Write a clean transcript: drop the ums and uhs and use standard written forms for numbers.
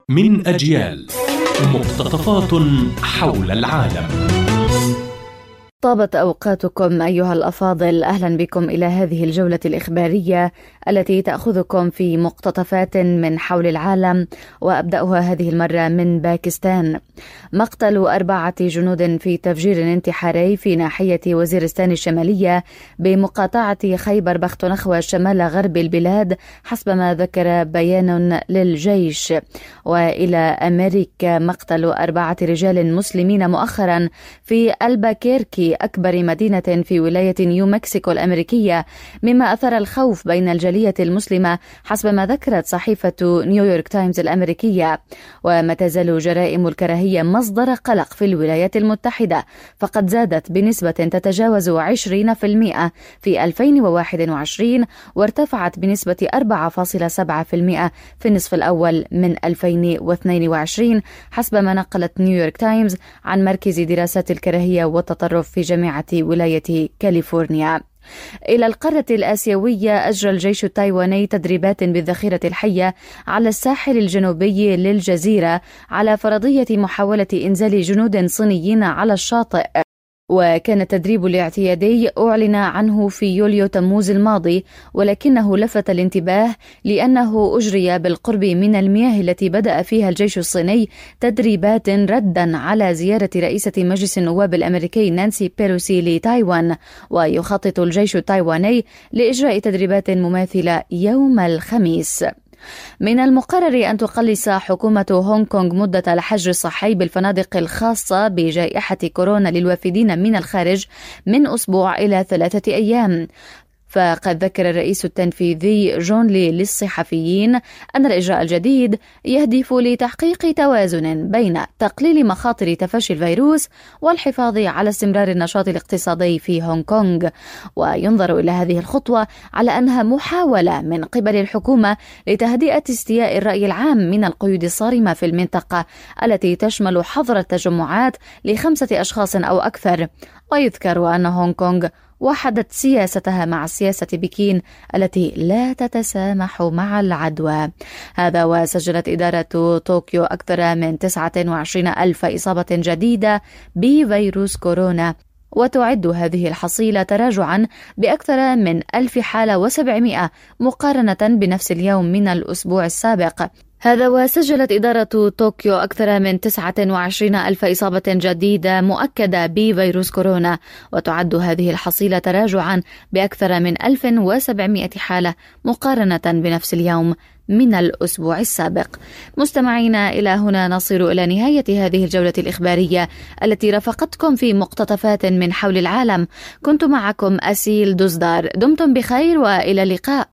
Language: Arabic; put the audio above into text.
من أجيال، مقتطفات حول العالم. طابت أوقاتكم أيها الأفاضل، أهلا بكم إلى هذه الجولة الإخبارية التي تأخذكم في مقتطفات من حول العالم، وأبدأها هذه المرة من باكستان. مقتل 4 جنود في تفجير انتحاري في ناحية وزيرستان الشمالية بمقاطعة خيبر بختونخوا شمال غرب البلاد حسب ما ذكر بيان للجيش. وإلى أمريكا، مقتل 4 رجال مسلمين مؤخرا في ألباكيركي أكبر مدينة في ولاية نيو مكسيكو الأمريكية، مما أثار الخوف بين الجالية المسلمة حسب ما ذكرت صحيفة نيويورك تايمز الأمريكية. وما تزال جرائم الكراهية مصدر قلق في الولايات المتحدة، فقد زادت بنسبة تتجاوز 20% في 2021 وارتفعت بنسبة 4.7% في النصف الأول من 2022 حسب ما نقلت نيويورك تايمز عن مركز دراسات الكراهية والتطرف في جامعة ولاية كاليفورنيا. إلى القارة الآسيوية، أجرى الجيش التايواني تدريبات بالذخيرة الحية على الساحل الجنوبي للجزيرة على فرضية محاولة إنزال جنود صينيين على الشاطئ. وكان التدريب الاعتيادي أعلن عنه في يوليو تموز الماضي، ولكنه لفت الانتباه لأنه أجري بالقرب من المياه التي بدأ فيها الجيش الصيني تدريبات ردا على زيارة رئيسة مجلس النواب الأمريكي نانسي بيلوسي لتايوان. ويخطط الجيش التايواني لإجراء تدريبات مماثلة يوم الخميس. من المقرر أن تقلص حكومة هونغ كونغ مدة الحجر الصحي بالفنادق الخاصة بجائحة كورونا للوافدين من الخارج من أسبوع إلى 3 أيام. فقد ذكر الرئيس التنفيذي جون لي للصحفيين أن الإجراء الجديد يهدف لتحقيق توازن بين تقليل مخاطر تفشي الفيروس والحفاظ على استمرار النشاط الاقتصادي في هونغ كونغ. وينظر إلى هذه الخطوة على أنها محاولة من قبل الحكومة لتهدئة استياء الرأي العام من القيود الصارمة في المنطقة التي تشمل حظر التجمعات ل5 أشخاص أو أكثر. ويذكر أن هونغ كونغ وحدت سياستها مع سياسة بكين التي لا تتسامح مع العدوى. هذا وسجلت إدارة طوكيو أكثر من 29 ألف إصابة جديدة بفيروس كورونا، وتعد هذه الحصيلة تراجعا بأكثر من 1700 مقارنة بنفس اليوم من الأسبوع السابق. هذا وسجلت إدارة طوكيو أكثر من 29 ألف إصابة جديدة مؤكدة بفيروس كورونا، وتعد هذه الحصيلة تراجعا بأكثر من 1700 حالة مقارنة بنفس اليوم من الأسبوع السابق. مستمعينا، إلى هنا نصل إلى نهاية هذه الجولة الإخبارية التي رافقتكم في مقتطفات من حول العالم. كنت معكم أسيل دزدار، دمتم بخير وإلى اللقاء.